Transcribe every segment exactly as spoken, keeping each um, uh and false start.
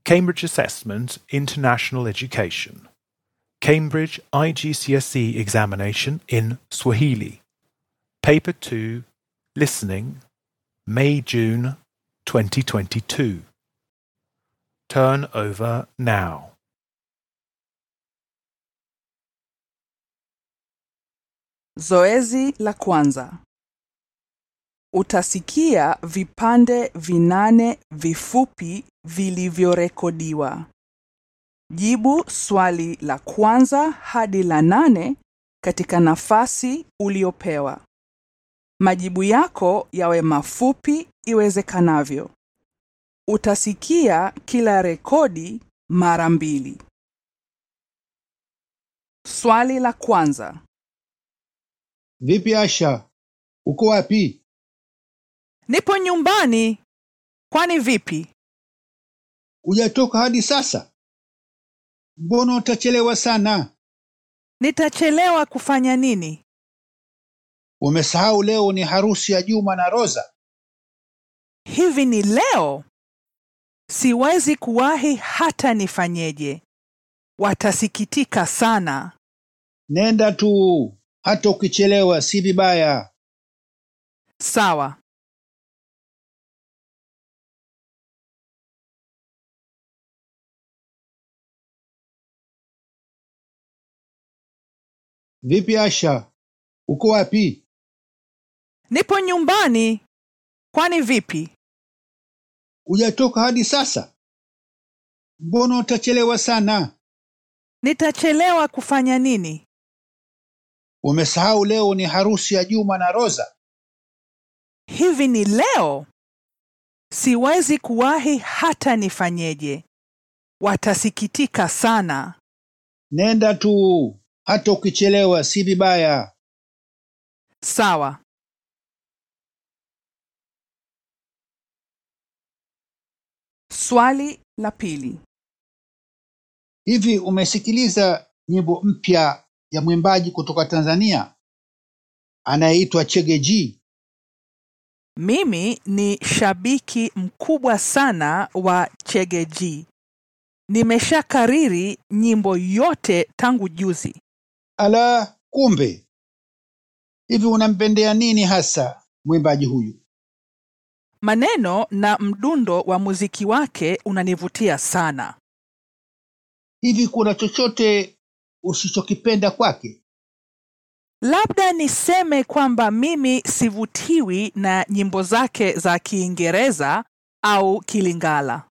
Cambridge Assessment International Education. Cambridge I G C S E Examination in Swahili. Paper two, Listening, May-June twenty twenty-two. Turn over now. Zoezi la kwanza. Utasikia vipande vinane vifupi vilivyorekodiwa. Jibu swali la kwanza hadi la nane katika nafasi uliopewa. Majibu yako yawe mafupi iwezekanavyo. Utasikia kila rekodi mara mbili. Swali la kwanza. Vipi Asha? Uko wapi? Nipo nyumbani. Kwani vipi? Hujatoka hadi sasa? Mbona utachelewa sana? Nitachelewa kufanya nini? Umesahau leo ni harusi ya Juma na Rosa? Hivi ni leo? Siwezi kuwahi hata nifanyeje. Watasikitika sana. Nenda tu, hata ukichelewa si vibaya. Sawa. Vipi Asha? Uko wapi? Nipo nyumbani. Kwani vipi? Hujatoka hadi sasa? Mbona utachelewa sana? Nitachelewa kufanya nini? Umesahau leo ni harusi ya Juma na Rosa? Hivi ni leo? Siwezi kuwahi hata nifanyeje. Watasikitika sana. Nenda tu, hata ukichelewa si vibaya. Sawa. Swali la pili. Hivi umesikiliza nyimbo mpya ya mwimbaji kutoka Tanzania anayeitwa Chege G? Mimi ni shabiki mkubwa sana wa Chege G. Nimeshakariri nyimbo yote tangu juzi. Ala, kumbe. Hivi unampendea nini hasa mwimbaji huyu? Maneno na mdundo wa muziki wake unanivutia sana. Hivi kuna chochote usichokipenda kwake? Labda niseme kwamba mimi sivutiwi na nyimbo zake za Kiingereza au Kilingala.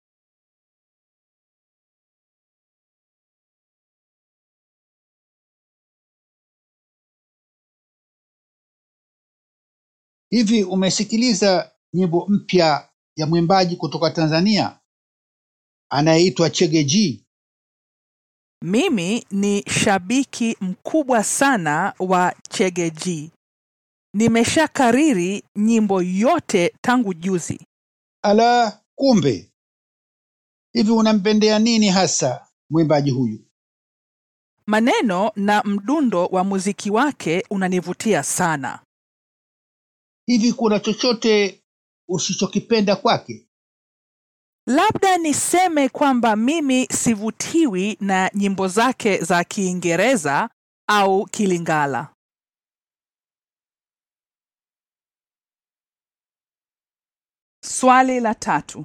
Hivi umesikiliza nyimbo mpya ya mwimbaji kutoka Tanzania anayeitwa Chege G? Mimi ni shabiki mkubwa sana wa Chege G. Nimeshakariri nyimbo yote tangu juzi. Ala, kumbe. Hivi unampendea nini hasa mwimbaji huyu? Maneno na mdundo wa muziki wake unanivutia sana. Hivi kuna chochote usichokipenda kwake? Labda niseme kwamba mimi sivutiwi na nyimbo zake za Kiingereza au Kilingala. Swali la tatu.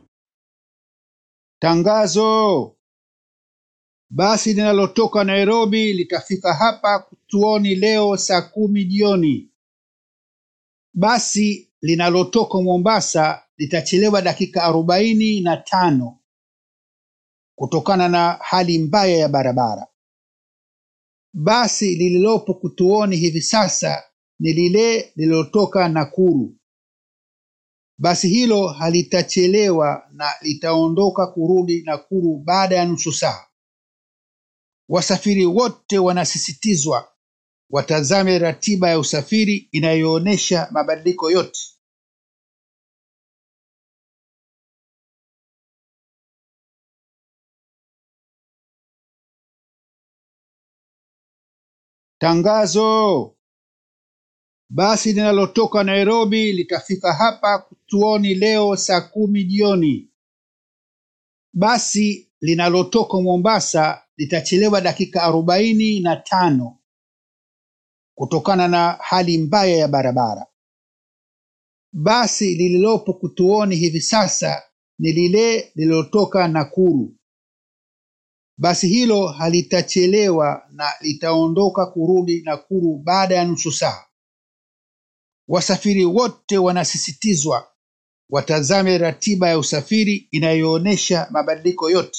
Tangazo. Basi linalotoka Nairobi litafika hapa kituoni leo saa kumi jioni. Basi linalotoka Mombasa litachelewa dakika arobaini na tano kutokana na hali mbaya ya barabara. Basi lililopo kituoni hivi sasa ni lile lililotoka Nakuru. Basi hilo halitachelewa na litaondoka kurudi Nakuru baada ya nusu saa. Wasafiri wote wanasisitizwa watazame ratiba ya usafiri inayoonyesha mabadiliko yote. Tangazo. Basi linalotoka Nairobi litafika hapa kituoni leo saa kumi jioni. Basi linalotoka Mombasa litachelewa dakika arobaini na tano kutokana na hali mbaya ya barabara. Basi lililopo kituoni hivi sasa ni lile lililotoka Nakuru. Basi hilo halitachelewa na litaondoka kurudi Nakuru baada ya nusu saa. Wasafiri wote wanasisitizwa watazame ratiba ya usafiri inayoonyesha mabadiliko yote.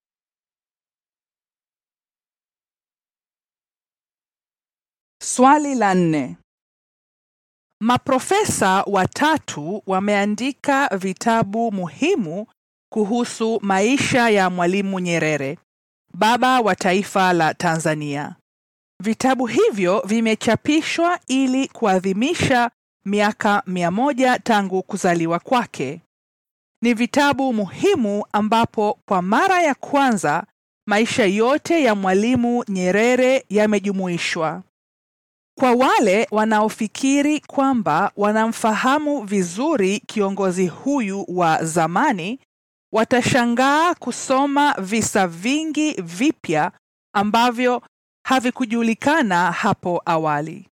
Swali la nne. Maprofesa watatu wameandika vitabu muhimu kuhusu maisha ya Mwalimu Nyerere, baba wa taifa la Tanzania. Vitabu hivyo vimechapishwa ili kuadhimisha miaka mia moja tangu kuzaliwa kwake. Ni vitabu muhimu ambapo kwa mara ya kwanza maisha yote ya Mwalimu Nyerere yamejumuishwa. Kwa wale wanaofikiri kwamba wanamfahamu vizuri kiongozi huyu wa zamani, watashangaa kusoma visa vingi vipya ambavyo havikujulikana hapo awali.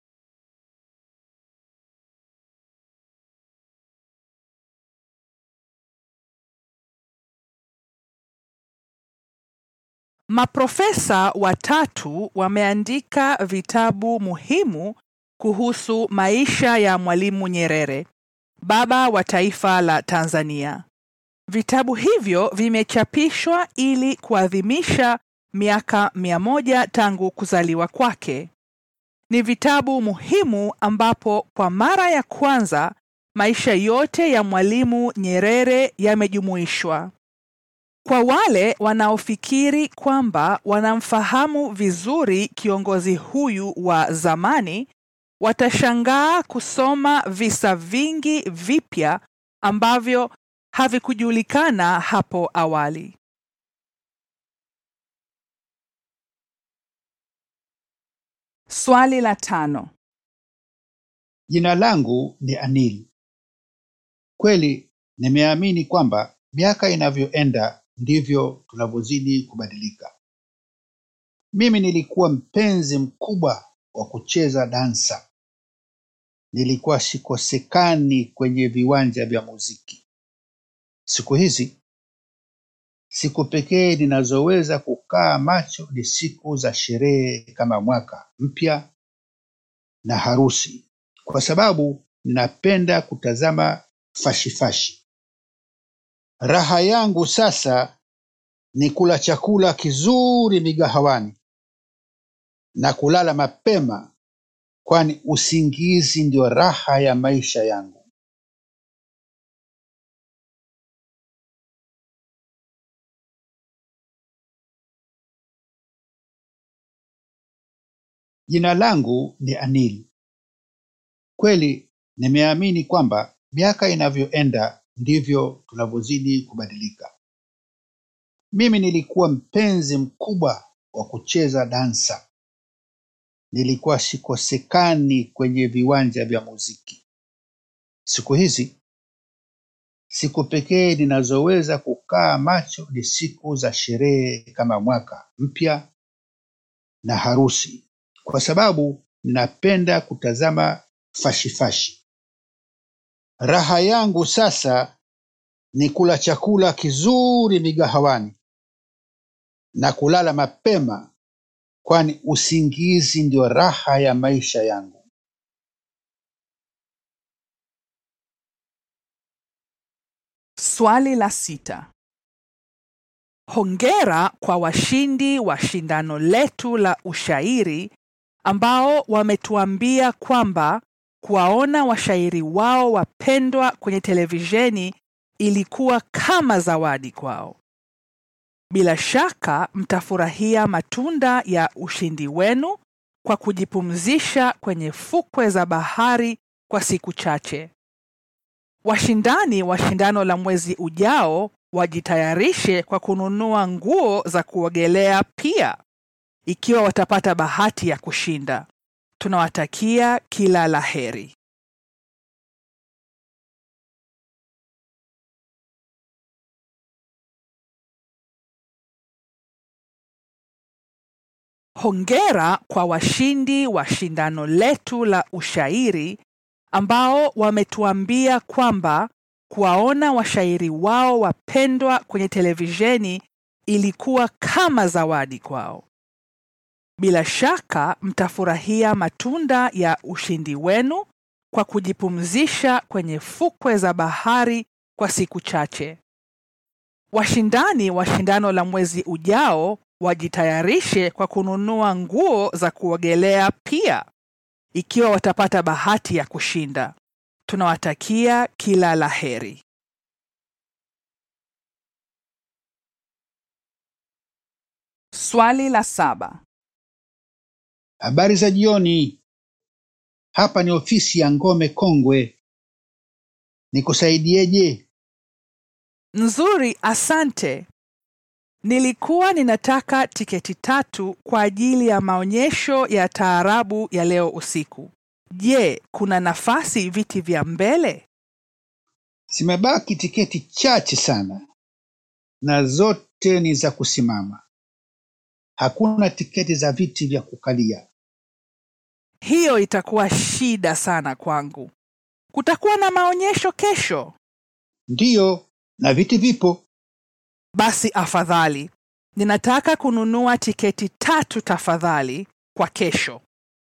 Maprofesa watatu wameandika vitabu muhimu kuhusu maisha ya Mwalimu Nyerere, baba wa taifa la Tanzania. Vitabu hivyo vimechapishwa ili kuadhimisha miaka mia moja tangu kuzaliwa kwake. Ni vitabu muhimu ambapo kwa mara ya kwanza maisha yote ya Mwalimu Nyerere yamejumuishwa. Kwa wale wanaofikiri kwamba wanamfahamu vizuri kiongozi huyu wa zamani, watashangaa kusoma visa vingi vipya ambavyo havikujulikana hapo awali. Swali la tano. Jina langu ni Anil. Kweli nimeamini kwamba miaka inavyoenda ndivyo tunavyozidi kubadilika. Mimi nilikuwa mpenzi mkubwa wa kucheza dansa. Nilikuwa sikosekani kwenye viwanja vya muziki. Siku hizi, siku pekee ninazoweza kukaa macho ni siku za sherehe kama mwaka mpya na harusi, kwa sababu ninapenda kutazama fashifashi. Raha yangu sasa ni kula chakula kizuri migahawani na kulala mapema, kwani usingizi ndio raha ya maisha yangu. Jina langu ni Anil. Kweli nimeamini kwamba miaka inavyoenda ndivyo tunavyozidi kubadilika. Mimi nilikuwa mpenzi mkubwa wa kucheza dansa. Nilikuwa sikosekani kwenye viwanja vya muziki. Siku hizi, siku pekee ninazoweza kukaa macho ni siku za sherehe kama mwaka mpya na harusi, kwa sababu ninapenda kutazama fashifashi. Raha yangu sasa ni kula chakula kizuri migahawani na kulala mapema, kwani usingizi ndio raha ya maisha yangu. Swali la sita. Hongera kwa washindi wa shindano letu la ushairi ambao wametuambia kwamba kuwaona washairi wao wapendwa kwenye televisheni ilikuwa kama zawadi kwao. Bila shaka mtafurahia matunda ya ushindi wenu kwa kujipumzisha kwenye fukwe za bahari kwa siku chache. Washindani wa shindano la mwezi ujao wajitayarishe kwa kununua nguo za kuogelea pia, ikiwa watapata bahati ya kushinda. Tunawatakia kila laheri. Hongera kwa washindi wa shindano letu la ushairi ambao wametuambia kwamba kuwaona washairi wao wapendwa kwenye televisheni ilikuwa kama zawadi kwao. Bila shaka mtafurahia matunda ya ushindi wenu kwa kujipumzisha kwenye fukwe za bahari kwa siku chache. Washindani wa shindano la mwezi ujao wajitayarishe kwa kununua nguo za kuogelea pia, ikiwa watapata bahati ya kushinda. Tunawatakia kila laheri. Swali la saba. Habari za jioni. Hapa ni ofisi ya Ngome Kongwe. Nikusaidieje? Nzuri, asante. Nilikuwa ninataka tiketi tatu kwa ajili ya maonyesho ya taarabu ya leo usiku. Je, kuna nafasi viti vya mbele? Zimebaki tiketi chache sana, na zote ni za kusimama. Hakuna tiketi za viti vya kukalia. Hiyo itakuwa shida sana kwangu. Kutakuwa na maonyesho kesho? Ndiyo, na viti vipo. Basi afadhali. Ninataka kununua tiketi tatu tafadhali kwa kesho.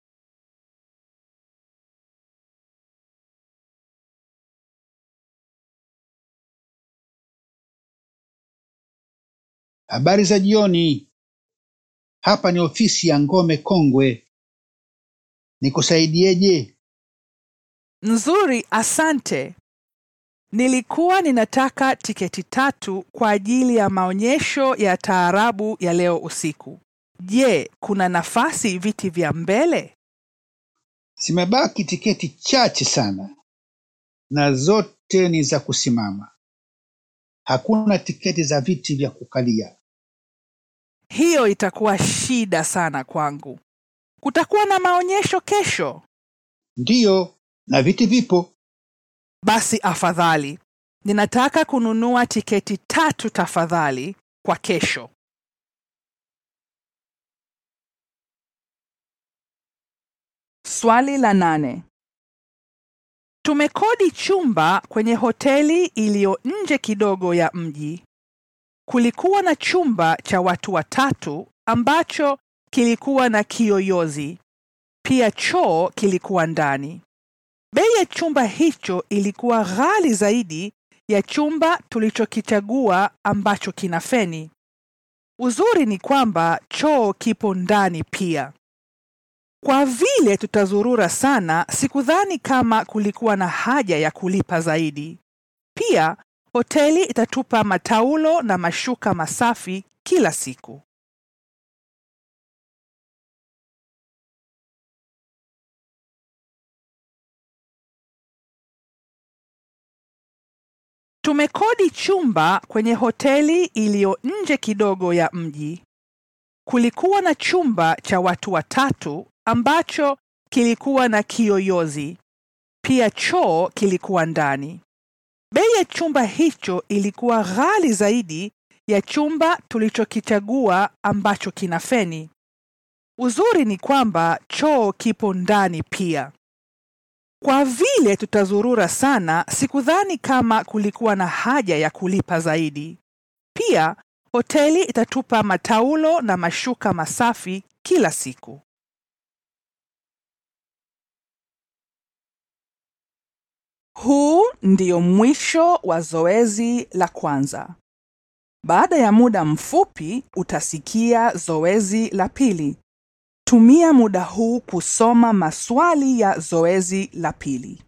Habari za jioni. Hapa ni ofisi ya Ngome Kongwe. Nikusaidieje? Nzuri, asante. Nilikuwa ninataka tiketi tatu kwa ajili ya maonyesho ya taarabu ya leo usiku. Je, kuna nafasi viti vya mbele? Zimebaki tiketi chache sana, na zote ni za kusimama. Hakuna tiketi za viti vya kukalia. Hiyo itakuwa shida sana kwangu. Kutakuwa na maonyesho kesho? Ndiyo, na viti vipo. Basi afadhali. Ninataka kununua tiketi tatu tafadhali kwa kesho. Swali la nane. Tumekodi chumba kwenye hoteli iliyo nje kidogo ya mji. Kulikuwa na chumba cha watu watatu ambacho kilikuwa na kiyoyozi. Pia choo kilikuwa ndani. Bei ya chumba hicho ilikuwa ghali zaidi ya chumba tulichokichagua ambacho kina feni. Uzuri ni kwamba choo kipo ndani pia. Kwa vile tutazurura sana, sikudhani kama kulikuwa na haja ya kulipa zaidi. Pia hoteli itatupa mataulo na mashuka masafi kila siku. Tumekodi chumba kwenye hoteli iliyo nje kidogo ya mji. Kulikuwa na chumba cha watu watatu ambacho kilikuwa na kiyoyozi. Pia choo kilikuwa ndani. Bei ya chumba hicho ilikuwa ghali zaidi ya chumba tulichokichagua ambacho kina feni. Uzuri ni kwamba choo kipo ndani pia. Kwa vile tutazurura sana, sikudhani kama kulikuwa na haja ya kulipa zaidi. Pia hoteli itatupa mataulo na mashuka masafi kila siku. Huu ndio mwisho wa zoezi la kwanza. Baada ya muda mfupi utasikia zoezi la pili. Tumia muda huu kusoma maswali ya zoezi la pili.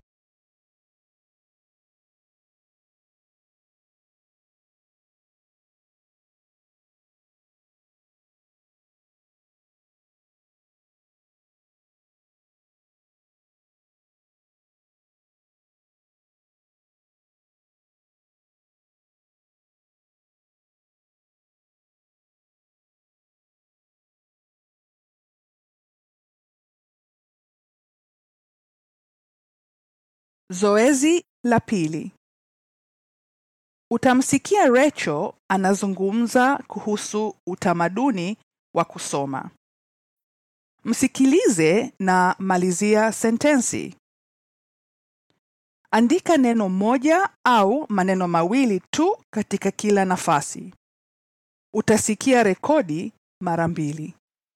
Zoezi la pili. Utamsikia Rachel anazungumza kuhusu utamaduni wa kusoma. Msikilize na malizia sentensi. Andika neno moja au maneno mawili tu katika kila nafasi. Utasikia rekodi mara mbili.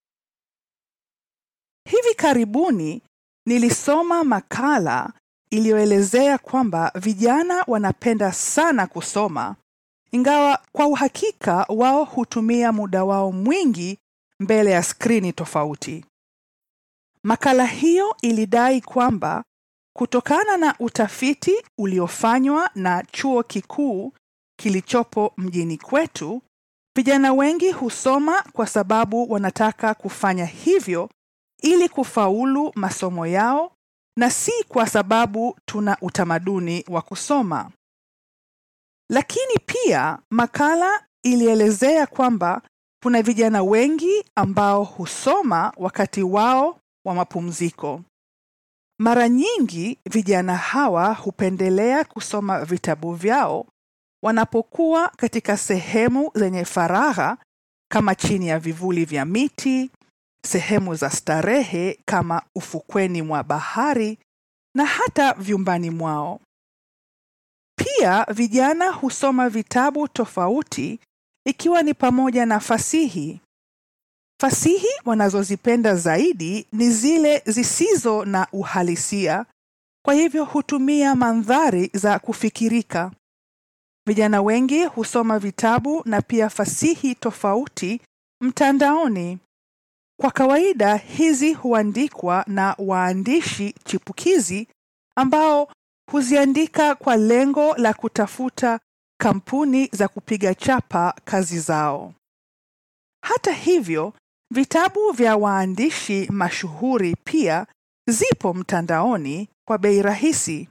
Hivi karibuni nilisoma makala iliyoelezea kwamba vijana wanapenda sana kusoma, ingawa kwa uhakika wao hutumia muda wao mwingi mbele ya skrini tofauti. Makala hiyo ilidai kwamba kutokana na utafiti uliofanywa na chuo kikuu kilichopo mjini kwetu, vijana wengi husoma kwa sababu wanataka kufanya hivyo ili kufaulu masomo yao na si kwa sababu tuna utamaduni wa kusoma. Lakini pia makala ilielezea kwamba kuna vijana wengi ambao husoma wakati wao wa mapumziko. Mara nyingi vijana hawa hupendelea kusoma vitabu vyao wanapokuwa katika sehemu zenye faragha kama chini ya vivuli vya miti, sehemu za starehe kama ufukweni mwa bahari na hata vyumbani mwao. Pia vijana husoma vitabu tofauti ikiwa ni pamoja na fasihi. Fasihi wanazozipenda zaidi ni zile zisizo na uhalisia, kwa hivyo hutumia mandhari za kufikirika. Vijana wengi husoma vitabu na pia fasihi tofauti mtandaoni. Kwa kawaida hizi huandikwa na waandishi chipukizi ambao huziandika kwa lengo la kutafuta kampuni za kupiga chapa kazi zao. Hata hivyo, vitabu vya waandishi mashuhuri pia zipo mtandaoni kwa bei rahisi.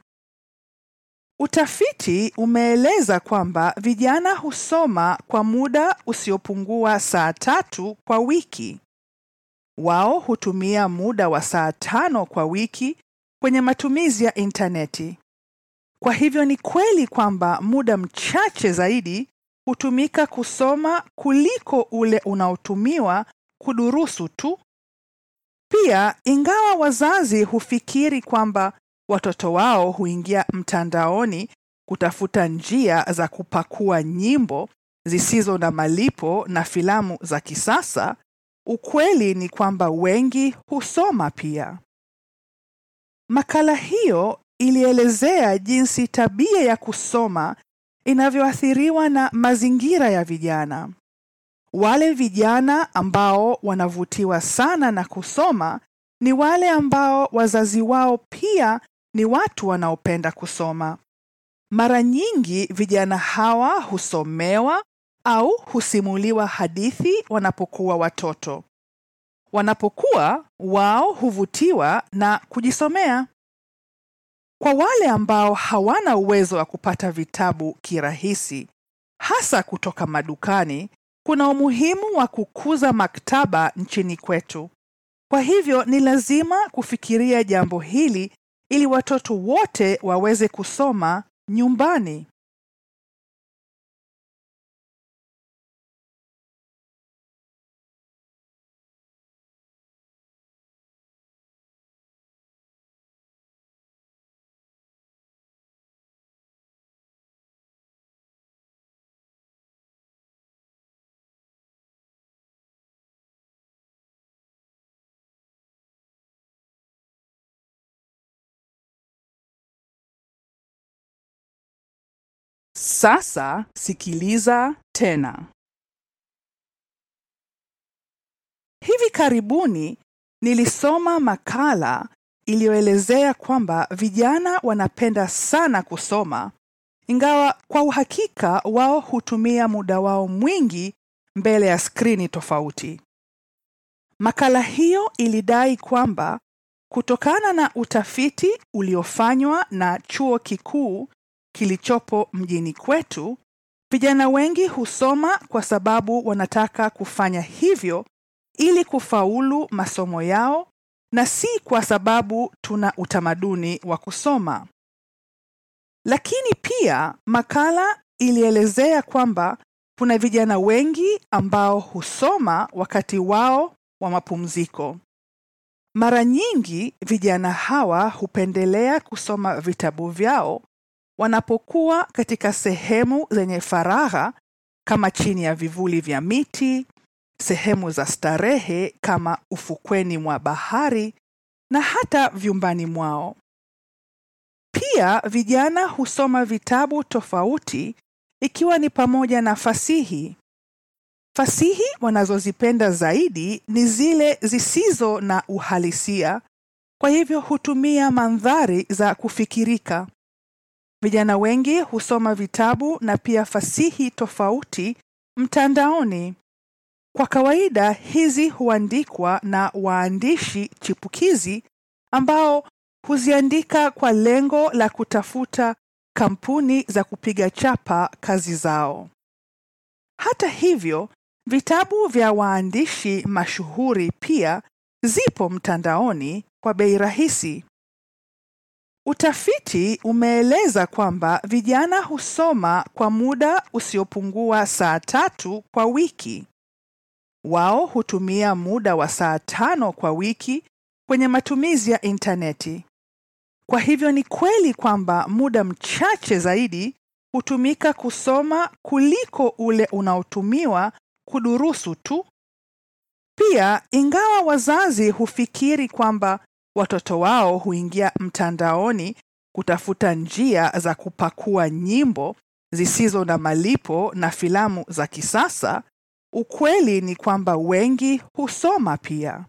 Utafiti umeeleza kwamba vijana husoma kwa muda usiopungua saa tatu kwa wiki. Wao hutumia muda wa saa tano kwa wiki kwenye matumizi ya interneti. Kwa hivyo ni kweli kwamba muda mchache zaidi hutumika kusoma kuliko ule unaotumiwa kudurusu tu. Pia, ingawa wazazi hufikiri kwamba watoto wao huingia mtandaoni kutafuta njia za kupakua nyimbo zisizo na malipo na filamu za kisasa, ukweli ni kwamba wengi husoma pia. Makala hiyo ilielezea jinsi tabia ya kusoma inavyoathiriwa na mazingira ya vijana. Wale vijana ambao wanavutiwa sana na kusoma ni wale ambao wazazi wao pia ni watu wanaopenda kusoma. Mara nyingi vijana hawa husomewa au husimuliwa hadithi wanapokuwa watoto. Wanapokuwa, wao huvutiwa na kujisomea. Kwa wale ambao hawana uwezo wa kupata vitabu kirahisi, hasa kutoka madukani, kuna umuhimu wa kukuza maktaba nchini kwetu. Kwa hivyo ni lazima kufikiria jambo hili ili watoto wote waweze kusoma nyumbani. Sasa sikiliza tena. Hivi karibuni nilisoma makala iliyoelezea kwamba vijana wanapenda sana kusoma, ingawa kwa uhakika wao hutumia muda wao mwingi mbele ya skrini tofauti. Makala hiyo ilidai kwamba kutokana na utafiti uliofanywa na chuo kikuu kilichopo mjini kwetu, vijana wengi husoma kwa sababu wanataka kufanya hivyo ili kufaulu masomo yao na si kwa sababu tuna utamaduni wa kusoma. Lakini pia makala ilielezea kwamba kuna vijana wengi ambao husoma wakati wao wa mapumziko. Mara nyingi vijana hawa hupendelea kusoma vitabu vyao wanapokuwa katika sehemu zenye faragha kama chini ya vivuli vya miti, sehemu za starehe kama ufukweni mwa bahari na hata vyumbani mwao. Pia vijana husoma vitabu tofauti ikiwa ni pamoja na fasihi. Fasihi wanazozipenda zaidi ni zile zisizo na uhalisia, kwa hivyo hutumia mandhari za kufikirika. Vijana wengi husoma vitabu na pia fasihi tofauti mtandaoni. Kwa kawaida hizi huandikwa na waandishi chipukizi ambao huziandika kwa lengo la kutafuta kampuni za kupiga chapa kazi zao. Hata hivyo, vitabu vya waandishi mashuhuri pia zipo mtandaoni kwa bei rahisi. Utafiti umeeleza kwamba vijana husoma kwa muda usiopungua saa tatu kwa wiki. Wao hutumia muda wa saa tano kwa wiki kwenye matumizi ya interneti. Kwa hivyo ni kweli kwamba muda mchache zaidi hutumika kusoma kuliko ule unaotumiwa kudurusu tu. Pia, ingawa wazazi hufikiri kwamba watoto wao huingia mtandaoni kutafuta njia za kupakua nyimbo zisizo na malipo na filamu za kisasa, ukweli ni kwamba wengi husoma pia.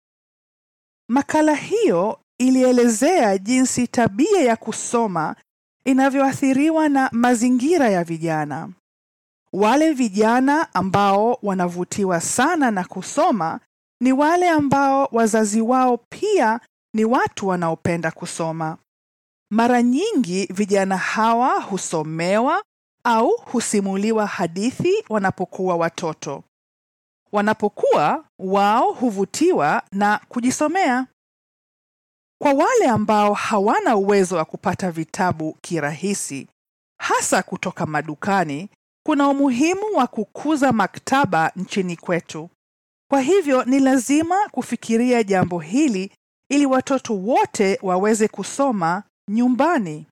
Makala hiyo ilielezea jinsi tabia ya kusoma inavyoathiriwa na mazingira ya vijana. Wale vijana ambao wanavutiwa sana na kusoma ni wale ambao wazazi wao pia ni watu wanaopenda kusoma. Mara nyingi vijana hawa husomewa au husimuliwa hadithi wanapokuwa watoto. Wanapokuwa, wao huvutiwa na kujisomea. Kwa wale ambao hawana uwezo wa kupata vitabu kirahisi, hasa kutoka madukani, kuna umuhimu wa kukuza maktaba nchini kwetu. Kwa hivyo ni lazima kufikiria jambo hili ili watoto wote waweze kusoma nyumbani.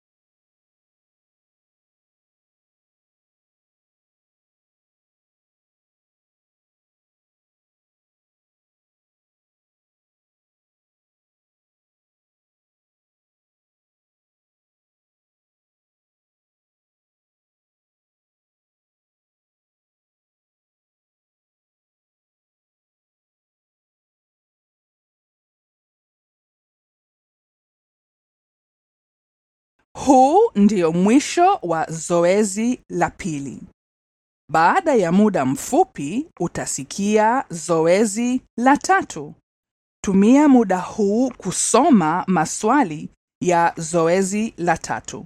Huu ndio mwisho wa zoezi la pili. Baada ya muda mfupi utasikia zoezi la tatu. Tumia muda huu kusoma maswali ya zoezi la tatu.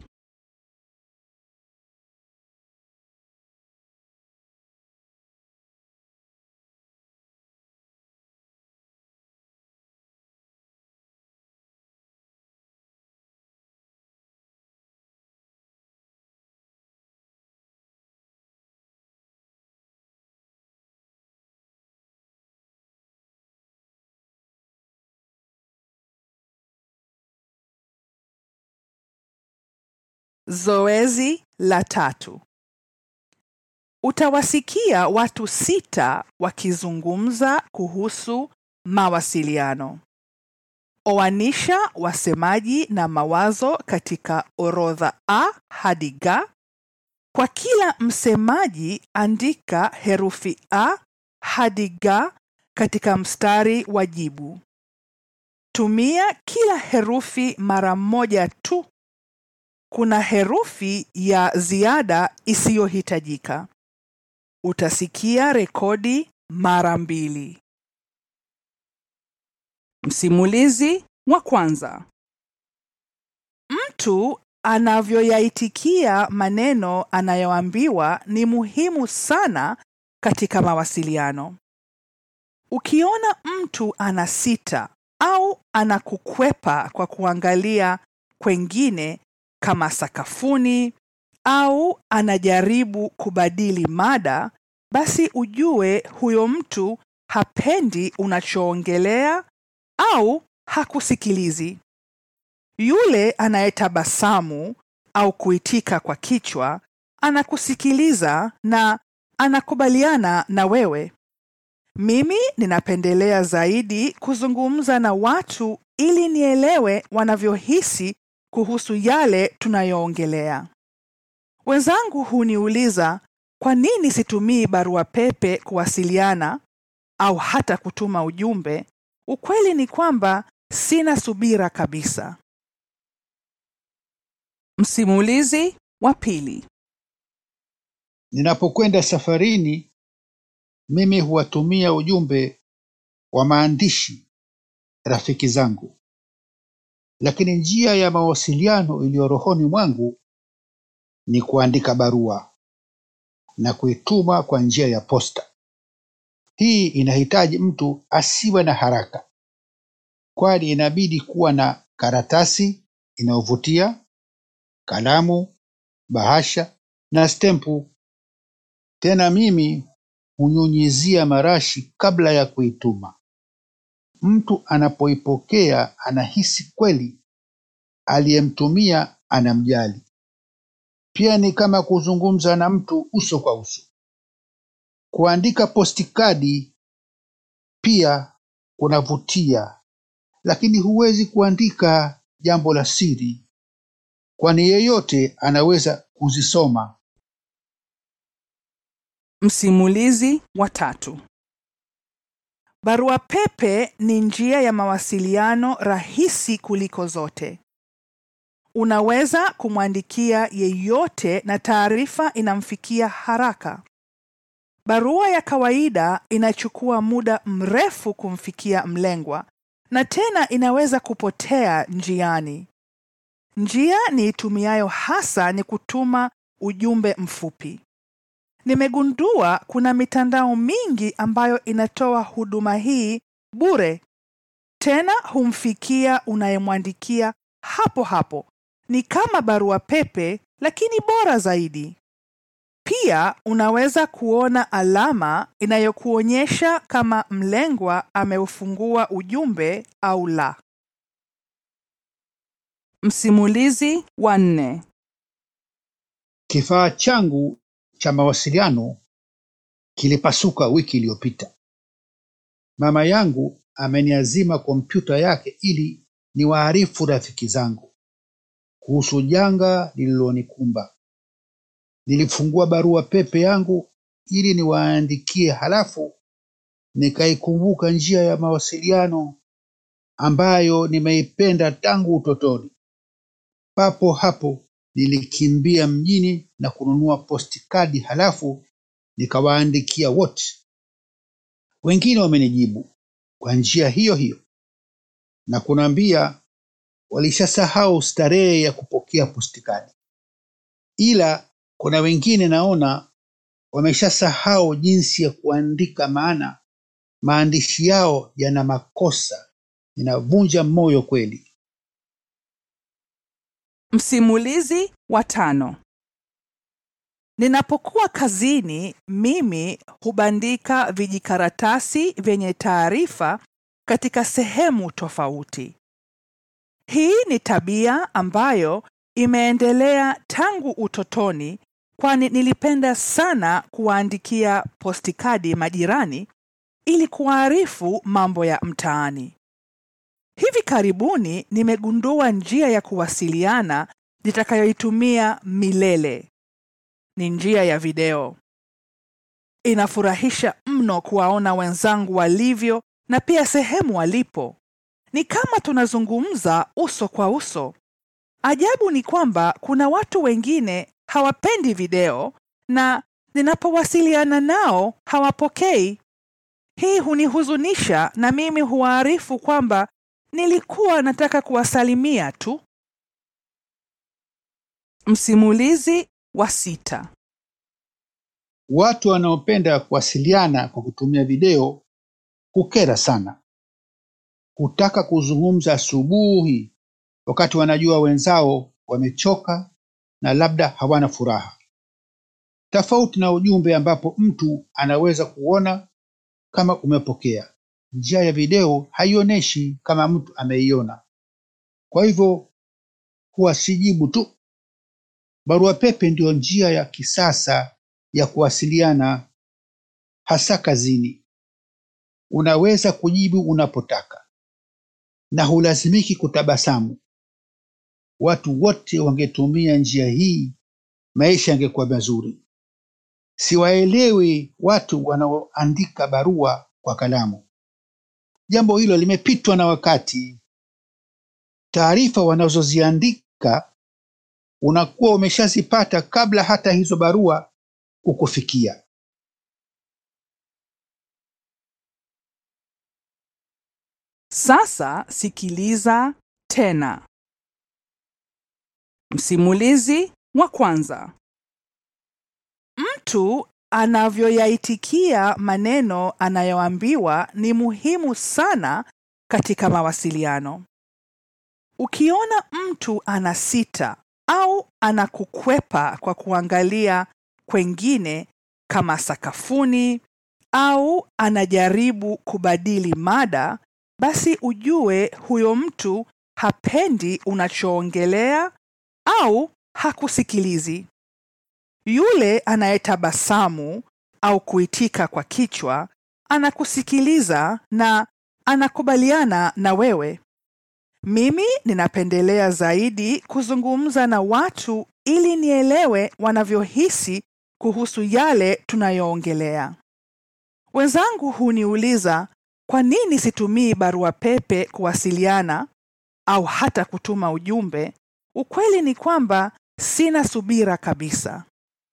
Zoezi la tatu. Utawasikia watu sita wakizungumza kuhusu mawasiliano. Oanisha wasemaji na mawazo katika orodha A hadi G. Kwa kila msemaji andika herufi A hadi G katika mstari wa jibu. Tumia kila herufi mara moja tu. Kuna herufi ya ziada isiyohitajika. Utasikia rekodi mara mbili. Msimulizi wa kwanza. Mtu anavyoyaitikia maneno anayoambiwa ni muhimu sana katika mawasiliano. Ukiona mtu anasita au anakukwepa kwa kuangalia kwengine kama sakafuni au anajaribu kubadili mada, basi ujue huyo mtu hapendi unachoongelea au hakusikilizi. Yule anayetabasamu au kuitika kwa kichwa anakusikiliza na anakubaliana na wewe. Mimi ninapendelea zaidi kuzungumza na watu ili nielewe wanavyohisi kuhusu yale tunayoongelea. Wenzangu huniuliza kwa nini situmii barua pepe kuwasiliana au hata kutuma ujumbe. Ukweli ni kwamba sina subira kabisa. Msimulizi wa pili. Ninapokwenda safarini, mimi huwatumia ujumbe wa maandishi rafiki zangu. Lakini njia ya mawasiliano iliyo rohoni mwangu ni kuandika barua na kuituma kwa njia ya posta. Hii inahitaji mtu asiwe na haraka, kwani inabidi kuwa na karatasi inayovutia, kalamu, bahasha na stempu. Tena mimi hunyunyizia marashi kabla ya kuituma. Mtu anapoipokea anahisi kweli aliyemtumia anamjali. Pia ni kama kuzungumza na mtu uso kwa uso. Kuandika postikadi pia kunavutia, lakini huwezi kuandika jambo la siri, kwani yeyote anaweza kuzisoma. Msimulizi wa tatu. Barua pepe ni njia ya mawasiliano rahisi kuliko zote. Unaweza kumwandikia yeyote na taarifa inamfikia haraka. Barua ya kawaida inachukua muda mrefu kumfikia mlengwa na tena inaweza kupotea njiani. Njia niitumiayo hasa ni kutuma ujumbe mfupi. Nimegundua kuna mitandao mingi ambayo inatoa huduma hii bure. Tena humfikia unayemwandikia hapo hapo. Ni kama barua pepe lakini bora zaidi. Pia unaweza kuona alama inayokuonyesha kama mlengwa ameufungua ujumbe au la. Msimulizi wa nne. Kifaa changu cha mawasiliano kilipasuka wiki iliyopita. Mama yangu ameniazima kompyuta yake ili niwaarifu rafiki zangu kuhusu janga lililonikumba. Nilifungua barua pepe yangu ili niwaandikie, halafu nikaikumbuka njia ya mawasiliano ambayo nimeipenda tangu utotoni. Papo hapo nilikimbia mjini na kununua postikadi, halafu nikawaandikia wote. Wengine wamenijibu kwa njia hiyo hiyo na kuniambia walishasahau starehe ya kupokea postikadi. Ila kuna wengine naona wameshasahau jinsi ya kuandika, maana maandishi yao yana makosa. Inavunja moyo kweli. Msimulizi wa tano. Ninapokuwa kazini, mimi hubandika vijikaratasi vyenye taarifa katika sehemu tofauti. Hii ni tabia ambayo imeendelea tangu utotoni, kwani nilipenda sana kuwaandikia postikadi majirani ili kuwaarifu mambo ya mtaani. Hivi karibuni nimegundua njia ya kuwasiliana nitakayoitumia milele. Ni njia ya video. Inafurahisha mno kuwaona wenzangu walivyo na pia sehemu walipo. Ni kama tunazungumza uso kwa uso. Ajabu ni kwamba kuna watu wengine hawapendi video na ninapowasiliana nao hawapokei. Hii hunihuzunisha na mimi huwaarifu kwamba nilikuwa nataka kuwasalimia tu. Msimulizi wa sita. Watu wanaopenda kuwasiliana kwa kutumia video hukera sana. Hutaka kuzungumza asubuhi wakati wanajua wenzao wamechoka na labda hawana furaha. Tofauti na ujumbe ambapo mtu anaweza kuona kama umepokea njia ya video haionyeshi kama mtu ameiona. Kwa hivyo huwa sijibu tu. Barua pepe ndio njia ya kisasa ya kuwasiliana, hasa kazini. Unaweza kujibu unapotaka na hulazimiki kutabasamu. Watu wote wangetumia njia hii, maisha yangekuwa mazuri. Siwaelewi watu wanaoandika barua kwa kalamu. Jambo hilo limepitwa na wakati. Taarifa wanazoziandika unakuwa umeshazipata kabla hata hizo barua kukufikia. Sasa sikiliza tena. Msimulizi wa kwanza. Mtu anavyoyaitikia maneno anayoambiwa ni muhimu sana katika mawasiliano. Ukiona mtu anasita au anakukwepa kwa kuangalia kwengine kama sakafuni au anajaribu kubadili mada, basi ujue huyo mtu hapendi unachoongelea au hakusikilizi. Yule anayetabasamu au kuitika kwa kichwa anakusikiliza na anakubaliana na wewe. Mimi ninapendelea zaidi kuzungumza na watu ili nielewe wanavyohisi kuhusu yale tunayoongelea. Wenzangu huniuliza kwa nini situmii barua pepe kuwasiliana au hata kutuma ujumbe. Ukweli ni kwamba sina subira kabisa.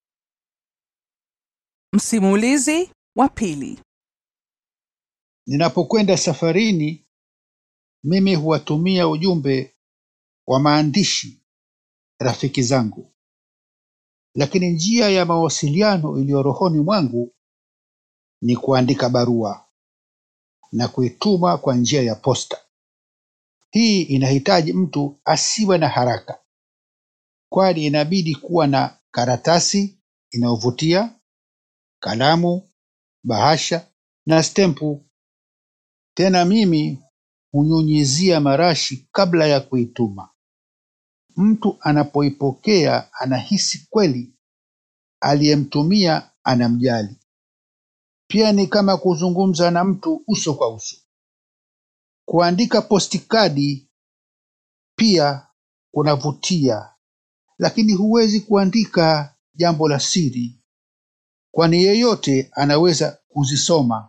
Msimulizi wa pili. Ninapokwenda safarini, mimi huwatumia ujumbe wa maandishi rafiki zangu. Lakini njia ya mawasiliano iliyo rohoni mwangu ni kuandika barua na kuituma kwa njia ya posta. Hii inahitaji mtu asiwe na haraka, kwani inabidi kuwa na karatasi inayovutia, kalamu, bahasha na stempu. Tena mimi hunyunyizia marashi kabla ya kuituma. Mtu anapoipokea anahisi kweli aliyemtumia anamjali. Pia ni kama kuzungumza na mtu uso kwa uso. Kuandika postikadi pia kunavutia, lakini huwezi kuandika jambo la siri, kwani yeyote anaweza kuzisoma.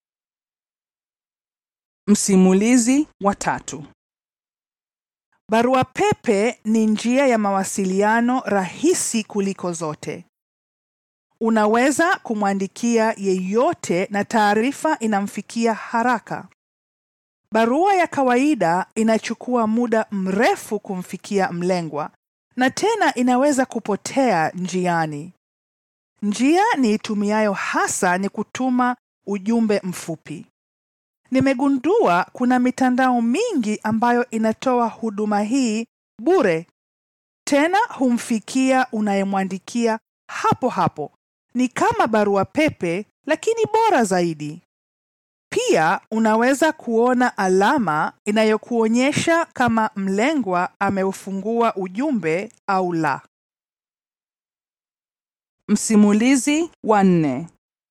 Msimulizi wa tatu. Barua pepe ni njia ya mawasiliano rahisi kuliko zote. Unaweza kumwandikia yeyote na taarifa inamfikia haraka. Barua ya kawaida inachukua muda mrefu kumfikia mlengwa na tena inaweza kupotea njiani. Njia niitumiayo hasa ni kutuma ujumbe mfupi. Nimegundua kuna mitandao mingi ambayo inatoa huduma hii bure. Tena humfikia unayemwandikia hapo hapo. Ni kama barua pepe lakini bora zaidi. Pia unaweza kuona alama inayokuonyesha kama mlengwa ameufungua ujumbe au la. Msimulizi wa nne.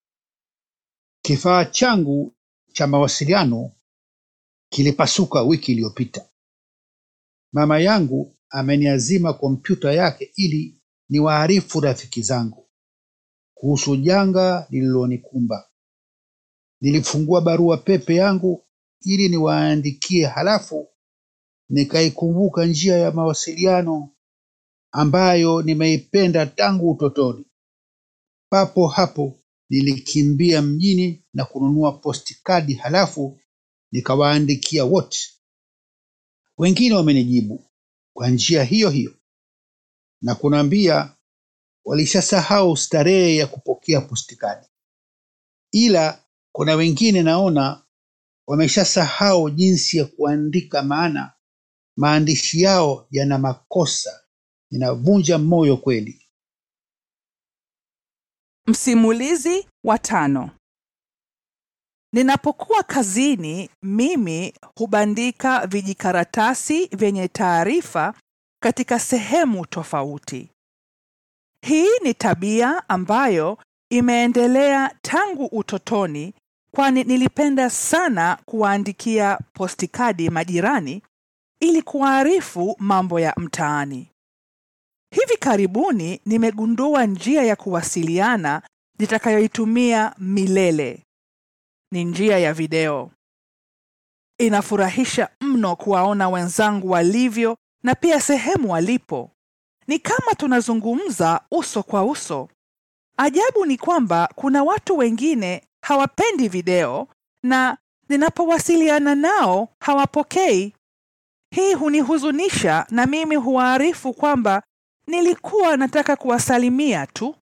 Kifaa changu cha mawasiliano kilipasuka wiki iliyopita. Mama yangu ameniazima kompyuta yake ili niwaarifu rafiki zangu kuhusu janga lililonikumba. Nilifungua barua pepe yangu ili niwaandikie, halafu nikaikumbuka njia ya mawasiliano ambayo nimeipenda tangu utotoni. Papo hapo nilikimbia mjini na kununua postikadi, halafu nikawaandikia wote. Wengine wamenijibu kwa njia hiyo hiyo na kuniambia walishasahau starehe ya kupokea postikadi. Ila kuna wengine naona wameshasahau jinsi ya kuandika, maana maandishi yao yana makosa. Inavunja moyo kweli. Msimulizi wa tano. Ninapokuwa kazini, mimi hubandika vijikaratasi vyenye taarifa katika sehemu tofauti. Hii ni tabia ambayo imeendelea tangu utotoni, kwani nilipenda sana kuwaandikia postikadi majirani ili kuwaarifu mambo ya mtaani. Hivi karibuni nimegundua njia ya kuwasiliana nitakayoitumia milele. Ni njia ya video. Inafurahisha mno kuwaona wenzangu walivyo na pia sehemu walipo. Ni kama tunazungumza uso kwa uso. Ajabu ni kwamba kuna watu wengine hawapendi video na ninapowasiliana nao hawapokei. Hii hunihuzunisha na mimi huwaarifu kwamba nilikuwa nataka kuwasalimia tu.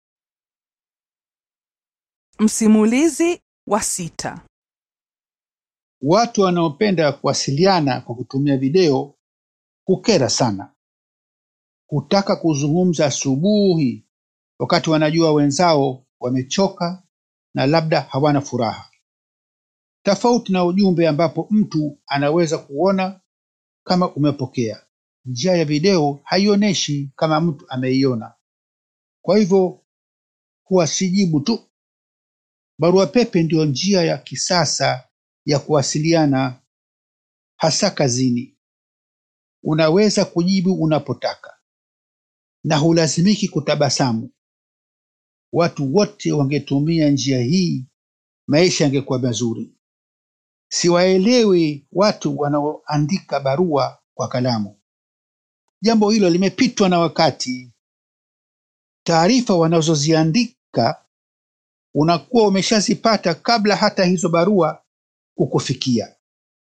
Msimulizi wa sita. Watu wanaopenda kuwasiliana kwa kutumia video hukera sana. Hutaka kuzungumza asubuhi wakati wanajua wenzao wamechoka na labda hawana furaha. Tofauti na ujumbe ambapo mtu anaweza kuona kama umepokea. Njia ya video haionyeshi kama mtu ameiona. Kwa hivyo huwa sijibu tu. Barua pepe ndio njia ya kisasa ya kuwasiliana, hasa kazini. Unaweza kujibu unapotaka na hulazimiki kutabasamu. Watu wote wangetumia njia hii, maisha yangekuwa mazuri. Siwaelewi watu wanaoandika barua kwa kalamu. Jambo hilo limepitwa na wakati. Taarifa wanazoziandika unakuwa umeshazipata kabla hata hizo barua kukufikia.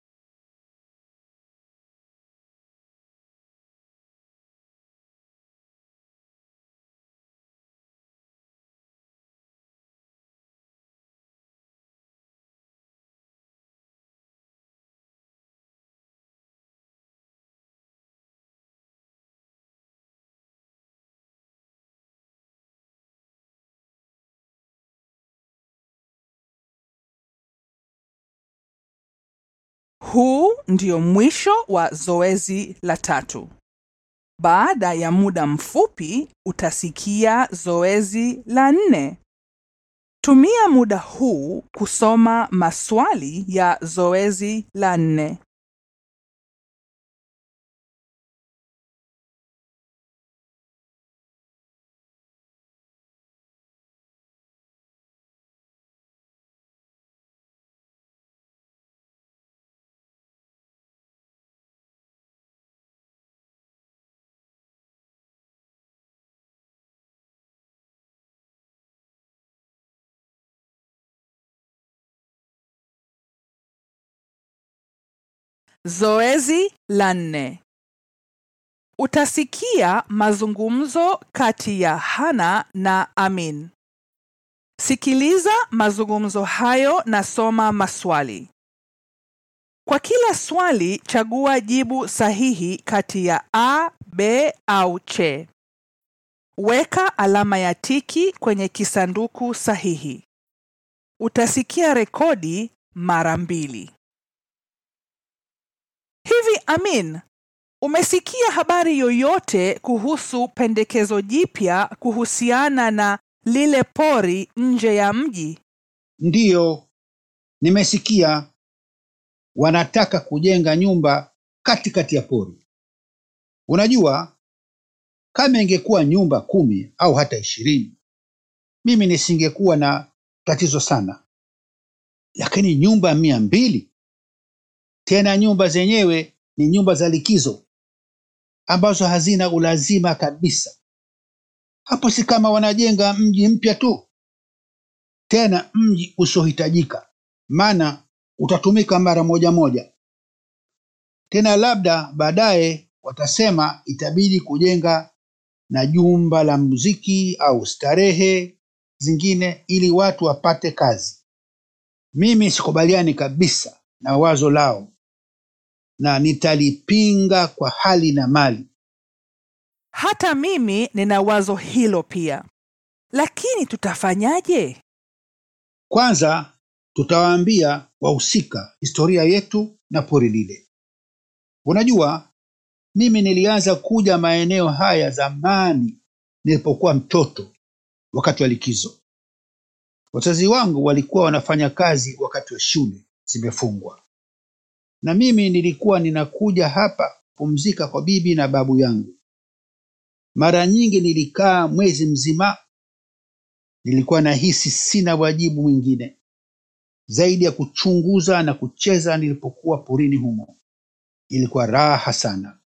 Huu ndio mwisho wa zoezi la tatu. Baada ya muda mfupi utasikia zoezi la nne. Tumia muda huu kusoma maswali ya zoezi la nne. Zoezi la nne. Utasikia mazungumzo kati ya Hana na Amin. Sikiliza mazungumzo hayo na soma maswali. Kwa kila swali chagua jibu sahihi kati ya A, B au C. Weka alama ya tiki kwenye kisanduku sahihi. Utasikia rekodi mara mbili. Hivi Amin, umesikia habari yoyote kuhusu pendekezo jipya kuhusiana na lile pori nje ya mji? Ndiyo, nimesikia. Wanataka kujenga nyumba katikati ya pori. Unajua, kama ingekuwa nyumba kumi au hata ishirini, mimi nisingekuwa na tatizo sana. Lakini nyumba mia mbili, tena nyumba zenyewe ni nyumba za likizo ambazo hazina ulazima kabisa. Hapo si kama wanajenga mji mpya tu, tena mji usiohitajika, maana utatumika mara moja moja. Tena labda baadaye watasema itabidi kujenga na jumba la muziki au starehe zingine ili watu wapate kazi. Mimi sikubaliani kabisa na wazo lao na nitalipinga kwa hali na mali. Hata mimi nina wazo hilo pia. Lakini tutafanyaje? Kwanza tutawaambia wahusika historia yetu na pori lile. Unajua, mimi nilianza kuja maeneo haya zamani nilipokuwa mtoto wakati wa likizo. Wazazi wangu walikuwa wanafanya kazi wakati wa shule zimefungwa, na mimi nilikuwa ninakuja hapa kupumzika kwa bibi na babu yangu. Mara nyingi nilikaa mwezi mzima. Nilikuwa nahisi sina wajibu mwingine zaidi ya kuchunguza na kucheza nilipokuwa porini humo. Ilikuwa raha sana.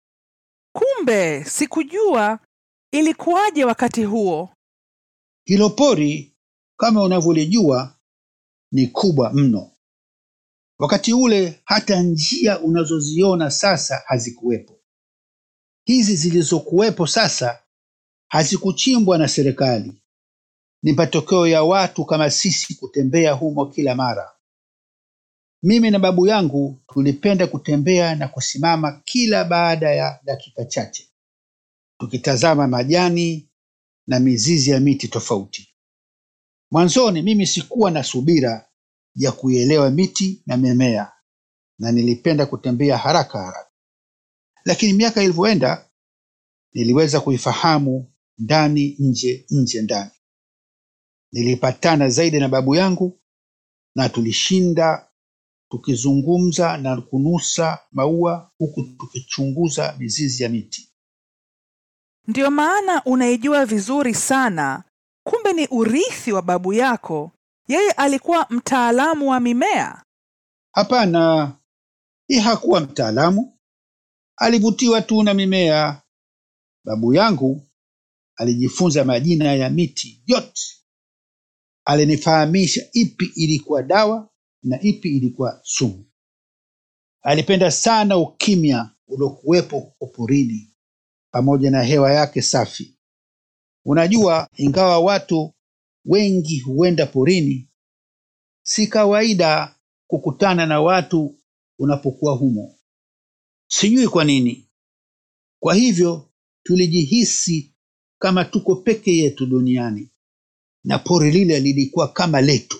Kumbe sikujua. Ilikuwaje wakati huo? Hilo pori, kama unavyolijua, ni kubwa mno. Wakati ule hata njia unazoziona sasa hazikuwepo. Hizi zilizokuwepo sasa hazikuchimbwa na serikali. Ni matokeo ya watu kama sisi kutembea humo kila mara. Mimi na babu yangu tulipenda kutembea na kusimama kila baada ya dakika chache, tukitazama majani na mizizi ya miti tofauti. Mwanzoni mimi sikuwa na subira ya kuielewa miti na mimea, na nilipenda kutembea haraka haraka. Lakini miaka ilivyoenda, niliweza kuifahamu ndani nje, nje ndani. Nilipatana zaidi na babu yangu na tulishinda tukizungumza na kunusa maua huku tukichunguza mizizi ya miti. Ndio maana unaijua vizuri sana. Kumbe ni urithi wa babu yako. Yeye alikuwa mtaalamu wa mimea. Hapana, yeye hakuwa mtaalamu. Alivutiwa tu na mimea. Babu yangu alijifunza majina ya miti yote. Alinifahamisha ipi ilikuwa dawa na ipi ilikuwa sumu. Alipenda sana ukimya uliokuwepo porini pamoja na hewa yake safi. Unajua, ingawa watu wengi huenda porini, si kawaida kukutana na watu unapokuwa humo. Sijui kwa nini. Kwa hivyo tulijihisi kama tuko peke yetu duniani, na pori lile lilikuwa kama letu.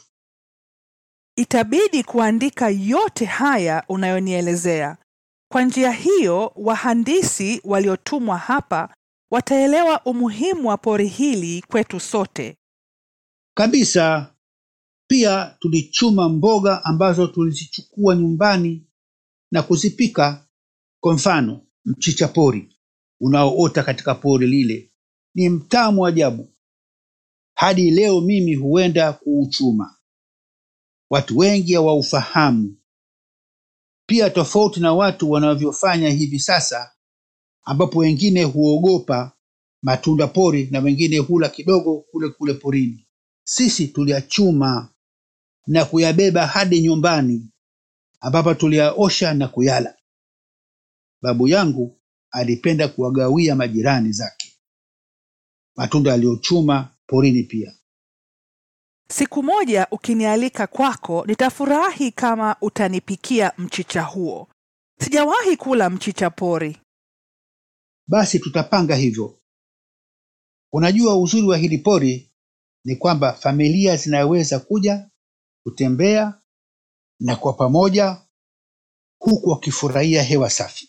Itabidi kuandika yote haya unayonielezea. Kwa njia hiyo, wahandisi waliotumwa hapa wataelewa umuhimu wa pori hili kwetu sote. Kabisa. Pia tulichuma mboga ambazo tulizichukua nyumbani na kuzipika. Kwa mfano, mchicha pori unaoota katika pori lile ni mtamu ajabu. Hadi leo mimi huenda kuuchuma. Watu wengi hawaufahamu. Pia tofauti na watu wanavyofanya hivi sasa, ambapo wengine huogopa matunda pori na wengine hula kidogo kule kule porini. Sisi tuliachuma na kuyabeba hadi nyumbani, ambapo tuliyaosha na kuyala. Babu yangu alipenda kuwagawia majirani zake matunda aliyochuma porini pia. Siku moja ukinialika kwako, nitafurahi kama utanipikia mchicha huo. Sijawahi kula mchicha pori. Basi tutapanga hivyo. Unajua, uzuri wa hili pori ni kwamba familia zinaweza kuja kutembea na kwa pamoja, huku wakifurahia hewa safi,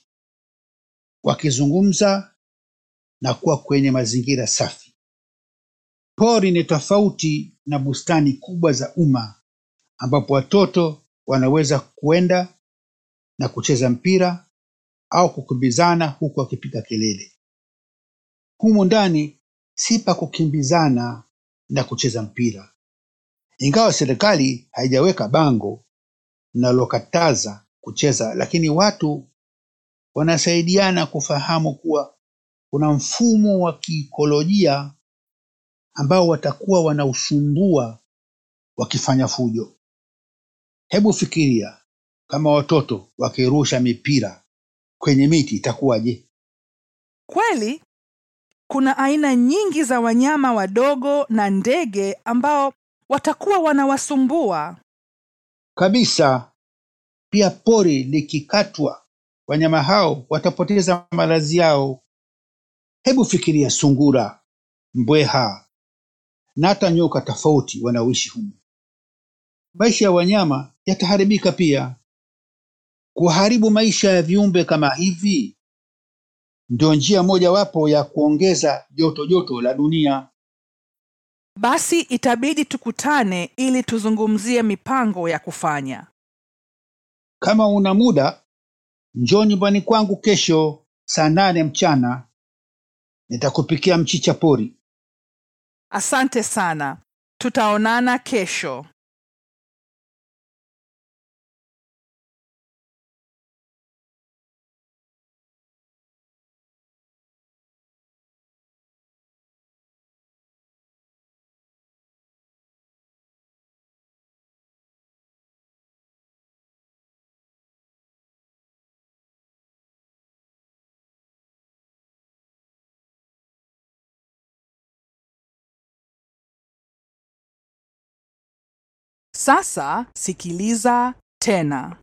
wakizungumza na kuwa kwenye mazingira safi. Pori ni tofauti na bustani kubwa za umma ambapo watoto wanaweza kuenda na kucheza mpira au kukimbizana huku wakipiga kelele. Humu ndani si pa kukimbizana na kucheza mpira, ingawa serikali haijaweka bango linalokataza kucheza, lakini watu wanasaidiana kufahamu kuwa kuna mfumo wa kiikolojia ambao watakuwa wanausumbua wakifanya fujo. Hebu fikiria kama watoto wakirusha mipira kwenye miti, itakuwaje? Kweli, kuna aina nyingi za wanyama wadogo na ndege ambao watakuwa wanawasumbua. Kabisa. Pia pori likikatwa, wanyama hao watapoteza malazi yao. Hebu fikiria sungura, mbweha na hata nyoka tofauti wanaoishi humu. maisha ya wanyama yataharibika pia. Kuharibu maisha ya viumbe kama hivi ndio njia mojawapo ya kuongeza joto joto la dunia. Basi itabidi tukutane ili tuzungumzie mipango ya kufanya. Kama una muda, njoo nyumbani kwangu kesho saa nane mchana. Nitakupikia mchicha pori. Asante sana. Tutaonana kesho. Sasa sikiliza tena.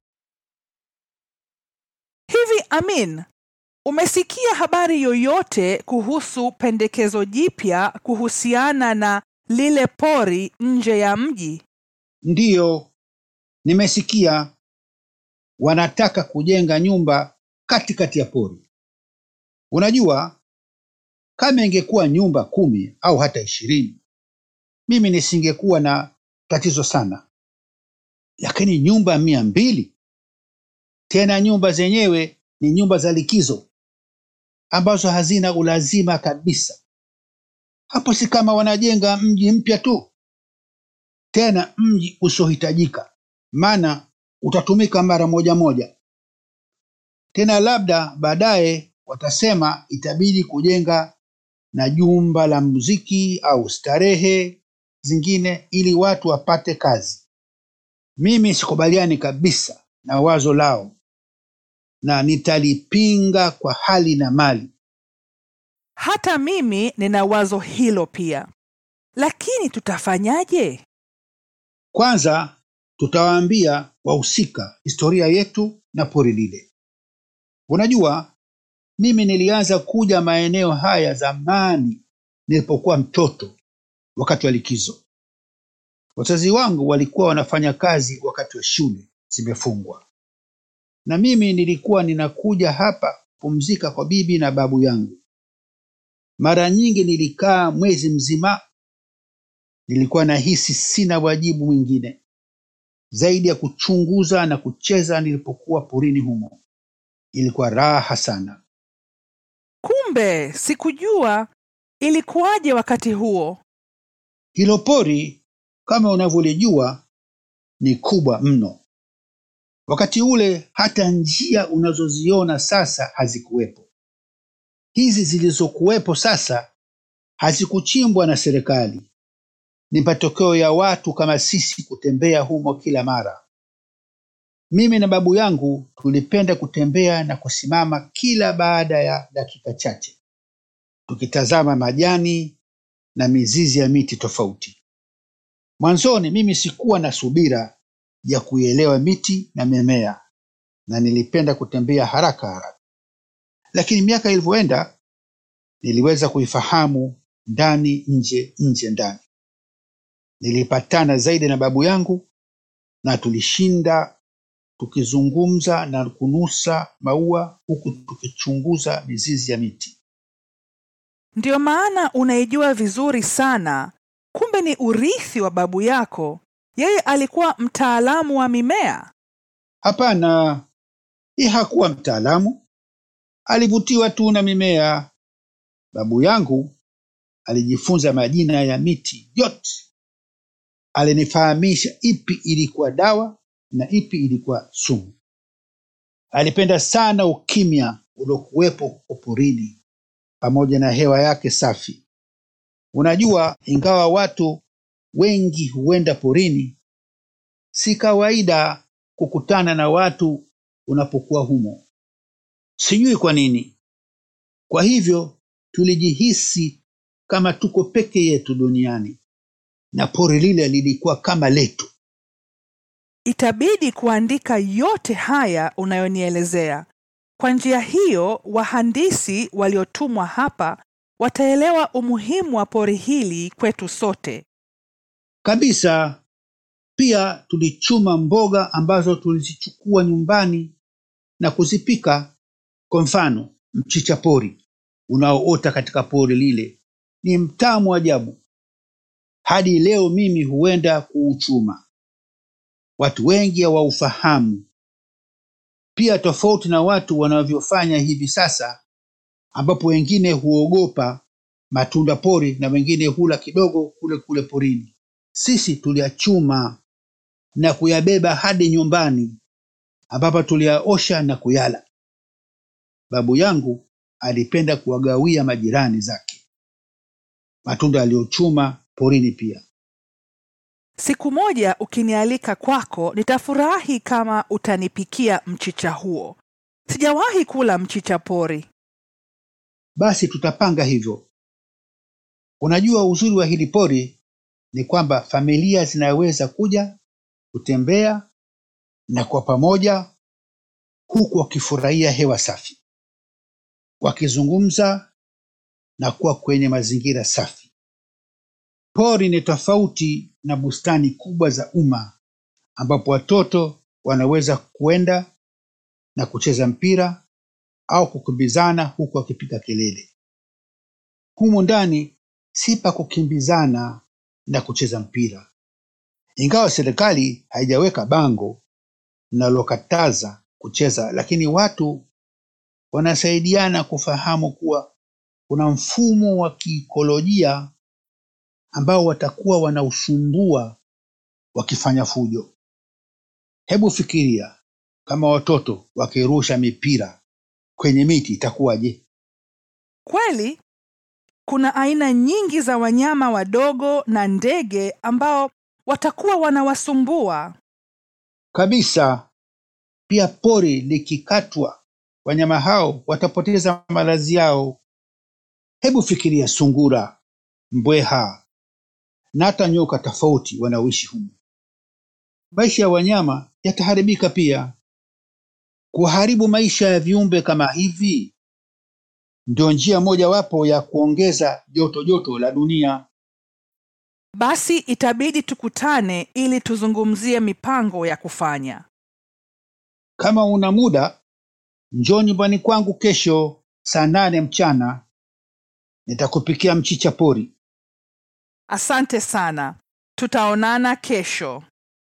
Hivi Amin, umesikia habari yoyote kuhusu pendekezo jipya kuhusiana na lile pori nje ya mji? Ndiyo, nimesikia. Wanataka kujenga nyumba katikati ya pori. Unajua, kama ingekuwa nyumba kumi au hata ishirini, mimi nisingekuwa na tatizo sana. Lakini nyumba mia mbili, tena nyumba zenyewe ni nyumba za likizo ambazo hazina ulazima kabisa. Hapo si kama wanajenga mji mpya tu, tena mji usiohitajika, maana utatumika mara moja moja. Tena labda baadaye watasema itabidi kujenga na jumba la muziki au starehe zingine ili watu wapate kazi. Mimi sikubaliani kabisa na wazo lao na nitalipinga kwa hali na mali. Hata mimi nina wazo hilo pia. Lakini tutafanyaje? Kwanza tutawaambia wahusika historia yetu na pori lile. Unajua, mimi nilianza kuja maeneo haya zamani nilipokuwa mtoto wakati wa likizo. Wazazi wangu walikuwa wanafanya kazi wakati wa shule zimefungwa. Na mimi nilikuwa ninakuja hapa kupumzika kwa bibi na babu yangu. Mara nyingi nilikaa mwezi mzima. Nilikuwa nahisi sina wajibu mwingine zaidi ya kuchunguza na kucheza nilipokuwa porini humo. Ilikuwa raha sana. Kumbe, sikujua. Ilikuwaje wakati huo? Hilo pori, kama unavyolijua, ni kubwa mno. Wakati ule hata njia unazoziona sasa hazikuwepo. Hizi zilizokuwepo sasa hazikuchimbwa na serikali. Ni matokeo ya watu kama sisi kutembea humo kila mara. Mimi na babu yangu tulipenda kutembea na kusimama kila baada ya dakika chache, tukitazama majani na mizizi ya miti tofauti. Mwanzoni mimi sikuwa na subira ya kuielewa miti na mimea, na nilipenda kutembea haraka haraka. Lakini miaka ilivyoenda, niliweza kuifahamu ndani nje nje ndani. Nilipatana zaidi na babu yangu na tulishinda tukizungumza na kunusa maua huku tukichunguza mizizi ya miti. Ndio maana unaijua vizuri sana. Kumbe ni urithi wa babu yako. Yeye alikuwa mtaalamu wa mimea. Hapana, yeye hakuwa mtaalamu. Alivutiwa tu na mimea. Babu yangu alijifunza majina ya miti yote. Alinifahamisha ipi ilikuwa dawa na ipi ilikuwa sumu. Alipenda sana ukimya uliokuwepo porini pamoja na hewa yake safi. Unajua, ingawa watu wengi huenda porini, si kawaida kukutana na watu unapokuwa humo. Sijui kwa nini. Kwa hivyo tulijihisi kama tuko peke yetu duniani, na pori lile lilikuwa kama letu. Itabidi kuandika yote haya unayonielezea. Kwa njia hiyo, wahandisi waliotumwa hapa wataelewa umuhimu wa pori hili kwetu sote. Kabisa, Pia tulichuma mboga ambazo tulizichukua nyumbani na kuzipika. Kwa mfano, mchicha pori unaoota katika pori lile ni mtamu ajabu. Hadi leo mimi huenda kuuchuma. Watu wengi hawaufahamu. Pia tofauti na watu wanavyofanya hivi sasa, ambapo wengine huogopa matunda pori na wengine hula kidogo kule kule porini. Sisi tuliyachuma na kuyabeba hadi nyumbani, ambapo tuliyaosha na kuyala. Babu yangu alipenda kuwagawia majirani zake matunda aliyochuma porini pia. Siku moja ukinialika kwako, nitafurahi kama utanipikia mchicha huo. Sijawahi kula mchicha pori. Basi tutapanga hivyo. Unajua uzuri wa hili pori ni kwamba familia zinaweza kuja, kutembea na kwa pamoja, huku wakifurahia hewa safi, wakizungumza na kuwa kwenye mazingira safi. Pori ni tofauti na bustani kubwa za umma, ambapo watoto wanaweza kuenda na kucheza mpira au kukimbizana huku wakipiga kelele. Humu ndani si pa kukimbizana na kucheza mpira, ingawa serikali haijaweka bango linalokataza kucheza, lakini watu wanasaidiana kufahamu kuwa kuna mfumo wa kiikolojia ambao watakuwa wanausumbua wakifanya fujo. Hebu fikiria kama watoto wakirusha mipira kwenye miti, itakuwaje? Kweli, kuna aina nyingi za wanyama wadogo na ndege ambao watakuwa wanawasumbua. Kabisa. Pia pori likikatwa, wanyama hao watapoteza malazi yao. Hebu fikiria sungura, mbweha na hata nyoka tofauti wanaoishi humu. Maisha ya wanyama yataharibika pia. Kuharibu maisha ya viumbe kama hivi ndio njia moja wapo ya kuongeza joto joto la dunia. Basi itabidi tukutane ili tuzungumzie mipango ya kufanya. Kama una muda, njoo nyumbani kwangu kesho saa nane mchana. Nitakupikia mchicha pori. Asante sana. Tutaonana kesho.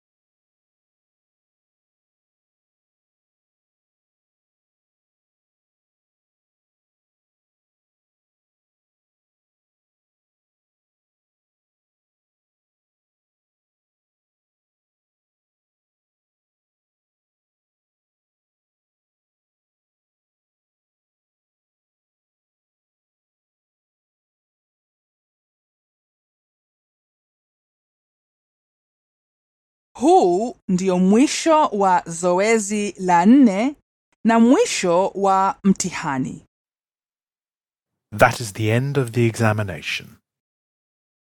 Huu ndio mwisho wa zoezi la nne na mwisho wa mtihani. That is the end of the examination.